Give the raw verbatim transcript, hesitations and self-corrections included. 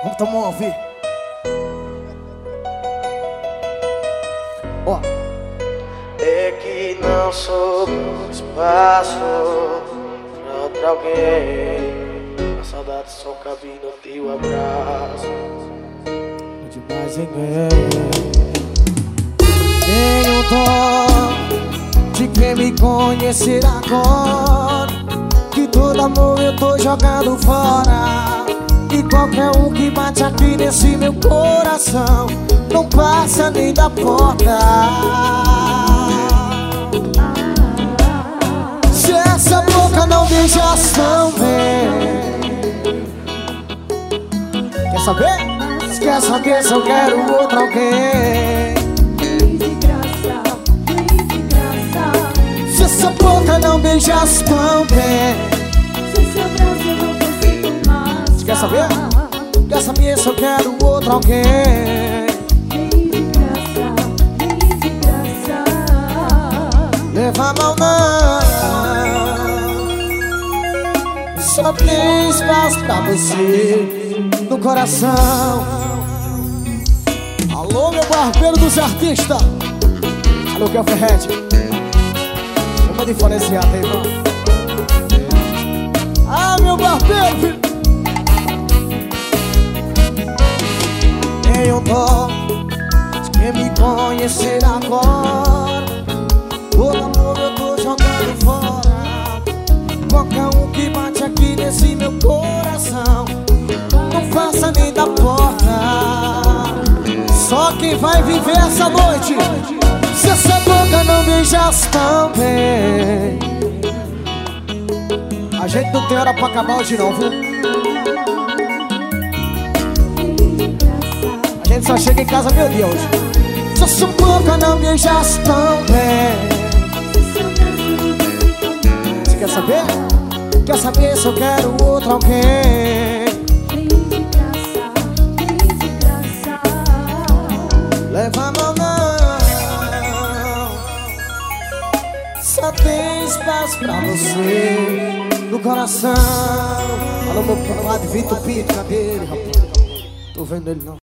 Vamos tomar uma, vi. Ó. É que não sobrou espaço pra outra alguém. A saudade só cabe no teu abraço. Não demais ninguém. Tenho dó de quem me conhecer agora, que todo amor eu tô jogando fora. E qualquer um que bate aqui nesse meu coração não passa nem da porta. Se essa boca não beijasse tão bem, quer saber? Se quer saber se eu quero outro alguém. Se essa boca não beijasse tão bem, quer saber? Quer saber se eu quero outro alguém? Leva a mão não, só tem espaço pra você no coração. Alô, meu barbeiro dos artistas. Alô, que é o Ferrete. Vamos diferenciar, tá, irmão? Ah, meu barbeiro, filho. Tenho dó de quem me conhecer agora. Todo amor eu tô jogando fora. Qualquer um que bate aqui nesse meu coração não passa nem da porta. Só quem vai viver essa noite, se essa boca não beijasse tão bem. A gente não tem hora pra acabar hoje não, viu? A gente só chega em casa meio-dia hoje. Se essa boca não beijasse tão bem. Você quer saber? Quer saber se eu quero outro alguém? Leva a mão não, só tem espaço pra você no coração. Alô, meu padre Vitor Pinto, cadê ele, rapaz? Tô vendo ele não.